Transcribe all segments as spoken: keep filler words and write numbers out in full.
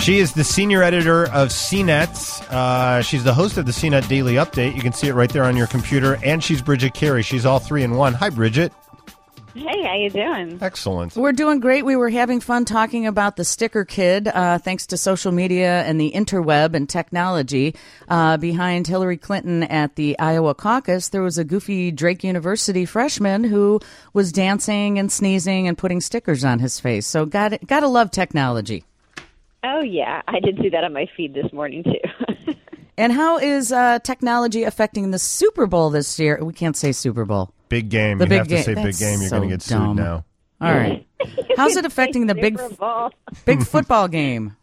She is the senior editor of C net. Uh, she's the host of the C net Daily Update. You can see it right there on your computer. And she's Bridget Carey. She's all three in one. Hi, Bridget. Hey, how you doing? Excellent. We're doing great. We were having fun talking about the sticker kid, uh, thanks to social media and the interweb and technology. Uh, behind Hillary Clinton at the Iowa caucus, there was a goofy Drake University freshman who was dancing and sneezing and putting stickers on his face. So got gotta love technology. Oh, yeah. I did see that on my feed this morning, too. And how is uh, technology affecting the Super Bowl this year? We can't say Super Bowl. Big game. The you big have to game. say That's big game. You're so going to get dumb. sued now. All right. How's it affecting the big big football game?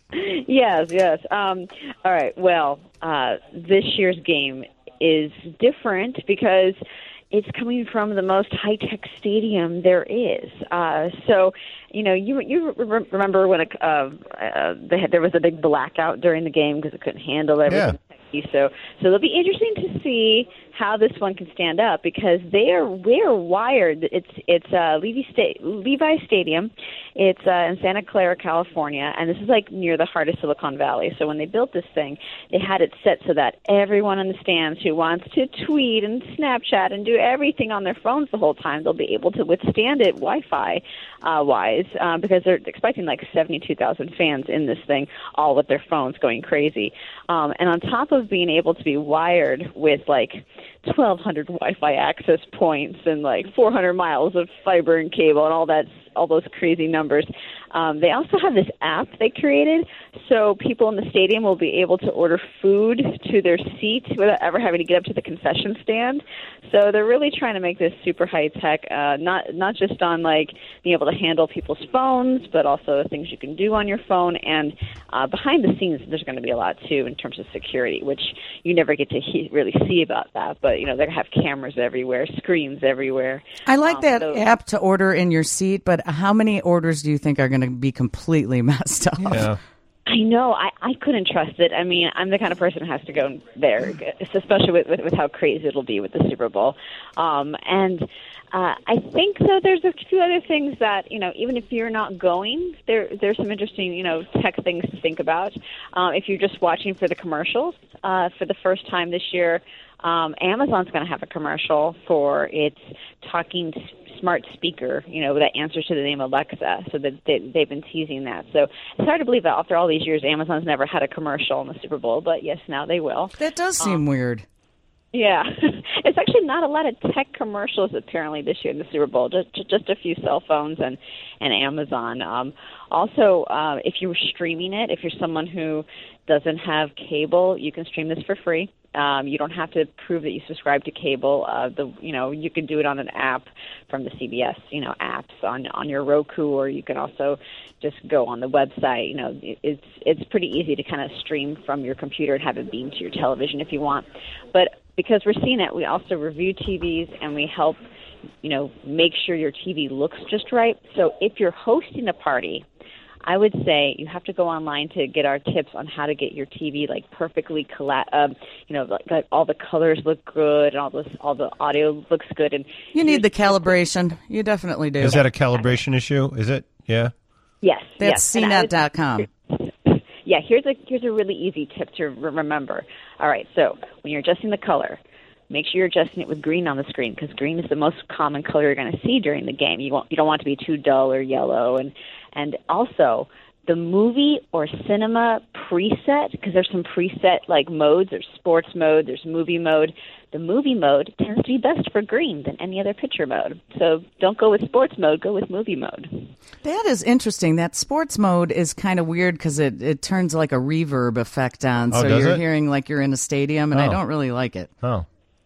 Yes, yes. Um, all right. Well, uh, this year's game is different because it's coming from the most high-tech stadium there is. Uh, so, you know, you you re- remember when a, uh, uh, they had, there was a big blackout during the game because it couldn't handle everything. Yeah. So, so it'll be interesting to see how this one can stand up because they are they are wired. It's it's uh, Levi Sta- Levi Stadium. It's uh, in Santa Clara, California, and this is like near the heart of Silicon Valley. So when they built this thing, they had it set so that everyone in the stands who wants to tweet and Snapchat and do everything on their phones the whole time, they'll be able to withstand it Wi-Fi uh, wise uh, because they're expecting like seventy-two thousand fans in this thing, all with their phones going crazy. Um, and on top of being able to be wired with like twelve hundred Wi-Fi access points and like four hundred miles of fiber and cable and all that, all those crazy numbers. Um, they also have this app they created, so people in the stadium will be able to order food to their seat without ever having to get up to the concession stand. So they're really trying to make this super high tech, uh, not not just on like being able to handle people's phones, but also things you can do on your phone. And uh, behind the scenes, there's going to be a lot too in terms of security, which you never get to he- really see about that. But you know, they have cameras everywhere, screens everywhere. I like um, that so- app to order in your seat, but how many orders do you think are going to be completely messed up? Yeah. I know. I, I couldn't trust it. I mean, I'm the kind of person who has to go there, especially with, with, with how crazy it'll be with the Super Bowl. Um, and uh, I think, though, there's a few other things that, you know, even if you're not going, there there's some interesting, you know, tech things to think about. Um, if you're just watching for the commercials, uh, for the first time this year, um, Amazon's going to have a commercial for its talking smart speaker, you know, that answers to the name Alexa. So that they, they've been teasing that. So it's hard to believe that after all these years, Amazon's never had a commercial in the Super Bowl, but yes, now they will. That does seem Um, weird. Yeah. It's actually not a lot of tech commercials apparently this year in the Super Bowl, just just a few cell phones and, and Amazon. Um, also, uh, if you're streaming it, if you're someone who doesn't have cable, you can stream this for free. Um, you don't have to prove that you subscribe to cable. Uh, the you know you can do it on an app from the C B S you know apps on on your Roku, or you can also just go on the website. You know it's it's pretty easy to kind of stream from your computer and have it beam to your television if you want. But because we're seeing it, we also review T Vs and we help you know make sure your T V looks just right. So if you're hosting a party, I would say you have to go online to get our tips on how to get your T V like perfectly, colla- um, you know, like, like all the colors look good and all this, all the audio looks good. And You need the calibration. You definitely do. Is that a calibration issue? Is it? Yeah. Yes, That's yes. C And I net dot com. would- Yeah, here's a here's a really easy tip to re- remember. All right, so when you're adjusting the color, make sure you're adjusting it with green on the screen because green is the most common color you're going to see during the game. You want you don't want it to be too dull or yellow, and and also the movie or cinema preset, because there's some preset like modes. There's sports mode, there's movie mode. The movie mode tends to be best for green than any other picture mode. So don't go with sports mode, go with movie mode. That is interesting. That sports mode is kind of weird because it, it turns like a reverb effect on. Oh, so does you're it? hearing like you're in a stadium, and I Oh. don't really like it. Oh.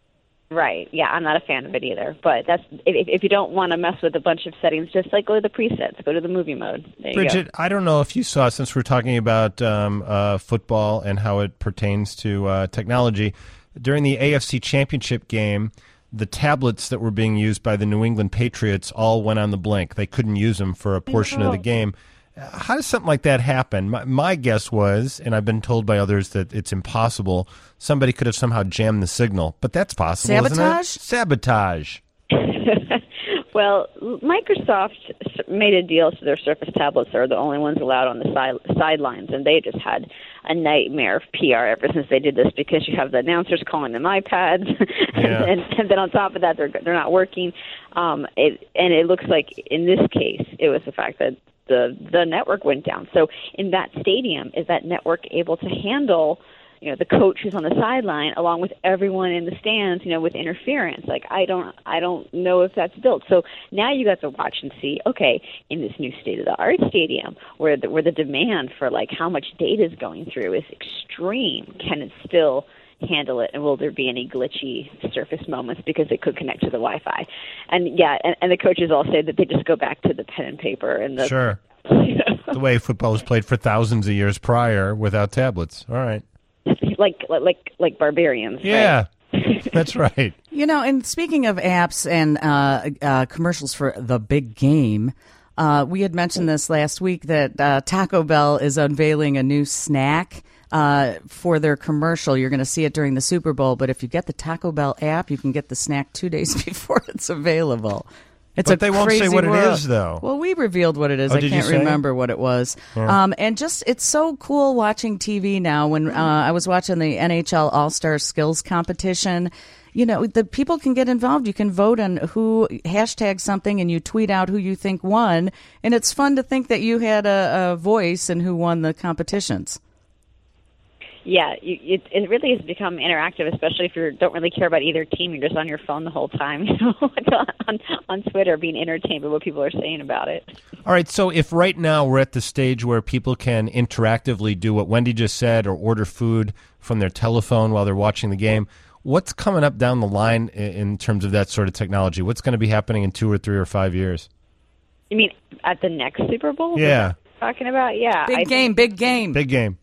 Right. Yeah, I'm not a fan of it either. But that's if, if you don't want to mess with a bunch of settings, just like go to the presets, go to the movie mode. There you Bridget, go. I don't know if you saw, since we're talking about um, uh, football and how it pertains to uh, technology, during the A F C Championship game, the tablets that were being used by the New England Patriots all went on the blink. They couldn't use them for a portion of the game. How does something like that happen? My, my guess was, and I've been told by others that it's impossible, somebody could have somehow jammed the signal. But that's possible, isn't it? Sabotage? Sabotage. Well, Microsoft made a deal so their Surface tablets are the only ones allowed on the side, sidelines, and they just had a nightmare of P R ever since they did this, because you have the announcers calling them iPads, Yeah. and, and then on top of that, they're they're not working. Um, it, and it looks like in this case, it was the fact that the the network went down. So in that stadium, is that network able to handle, you know, the coach who's on the sideline along with everyone in the stands, you know, with interference? Like, I don't, I don't know if that's built. So now you got to watch and see, okay, in this new state-of-the-art stadium where the, where the demand for, like, how much data is going through is extreme, can it still handle it, and will there be any glitchy surface moments because it could connect to the Wi-Fi? And, yeah, and, and the coaches all say that they just go back to the pen and paper and the... Sure. You know? The way football was played for thousands of years prior without tablets. All right. like like like barbarians. Yeah, right? That's right. You know, and speaking of apps and uh, uh, commercials for the big game, uh, we had mentioned this last week that uh, Taco Bell is unveiling a new snack uh, for their commercial. You're going to see it during the Super Bowl, but if you get the Taco Bell app, you can get the snack two days before it's available. It's But a they won't say crazy what it world. is, though. Well, we revealed what it is. Oh, I did you can't say? remember what it was. Yeah. Um, and just, it's so cool watching T V now. When uh, I was watching the N H L All-Star Skills Competition, you know, the people can get involved. You can vote on who hashtag something, and you tweet out who you think won. And it's fun to think that you had a, a voice in who won the competitions. Yeah, you, it, it really has become interactive, especially if you don't really care about either team. You're just on your phone the whole time, you know, on, on Twitter, being entertained by what people are saying about it. All right, so if right now we're at the stage where people can interactively do what Wendy just said or order food from their telephone while they're watching the game, what's coming up down the line in, in terms of that sort of technology? What's going to be happening in two or three or five years? You mean at the next Super Bowl? Yeah. Is that what you're talking about? Yeah. Big I game, think- big game. Big game.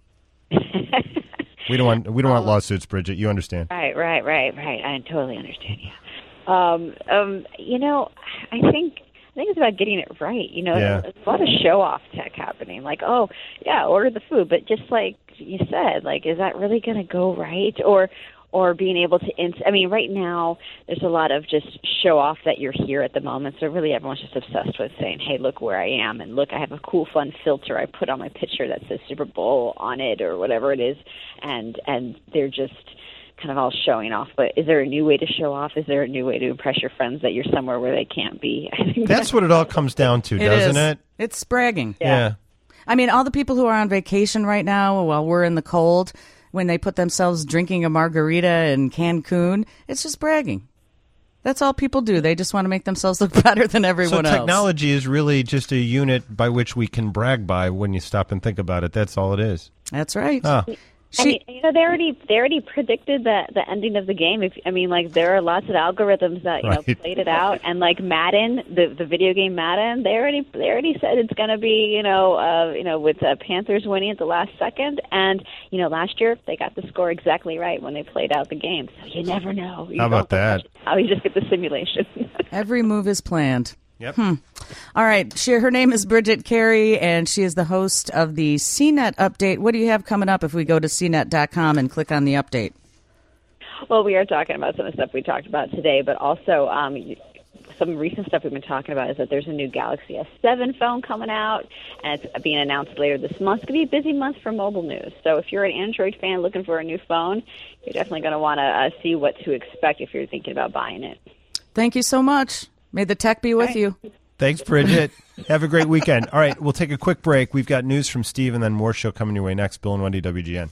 We don't want we don't want lawsuits, Bridget. You understand? Right, right, right, right. I totally understand. Yeah. Um, um, you know, I think I think it's about getting it right. You know, Yeah. there's a lot of show off tech happening. Like, oh, yeah, order the food, but just like you said, like, is that really going to go right? Or or being able to, ins- I mean, right now there's a lot of just show off that you're here at the moment. So really everyone's just obsessed with saying, hey, look where I am. And look, I have a cool, fun filter I put on my picture that says Super Bowl on it or whatever it is. And, and they're just kind of all showing off. But is there a new way to show off? Is there a new way to impress your friends that you're somewhere where they can't be? I think That's what it all comes down to, It doesn't is. it? It's bragging. Yeah. I mean, all the people who are on vacation right now while we're in the cold, when they put themselves drinking a margarita in Cancun, it's just bragging. That's all people do. They just want to make themselves look better than So everyone else. technology is really just a unit by which we can brag by when you stop and think about it. That's all it is. That's right. Oh. I She, mean, you know, they already they already predicted the the ending of the game. If I mean, like, there are lots of algorithms that you know Right. played it out, and like Madden, the the video game Madden, they already they already said it's going to be you know uh, you know with uh, Panthers winning at the last second, and you know last year they got the score exactly right when they played out the game. So you never know. You How about don't know that? How you just get the simulation. every move is planned. Yep. All right. She, her name is Bridget Carey, and she is the host of the C net Update. What do you have coming up if we go to c net dot com and click on the update? Well, we are talking about some of the stuff we talked about today, but also um, some recent stuff we've been talking about is that there's a new Galaxy S seven phone coming out, and it's being announced later this month. It's going to be a busy month for mobile news. So if you're an Android fan looking for a new phone, you're definitely going to want to uh, see what to expect if you're thinking about buying it. Thank you so much. May the tech be with All right. you. Thanks, Bridget. Have a great weekend. All right, we'll take a quick break. We've got news from Steve and then more show coming your way next. Bill and Wendy, W G N.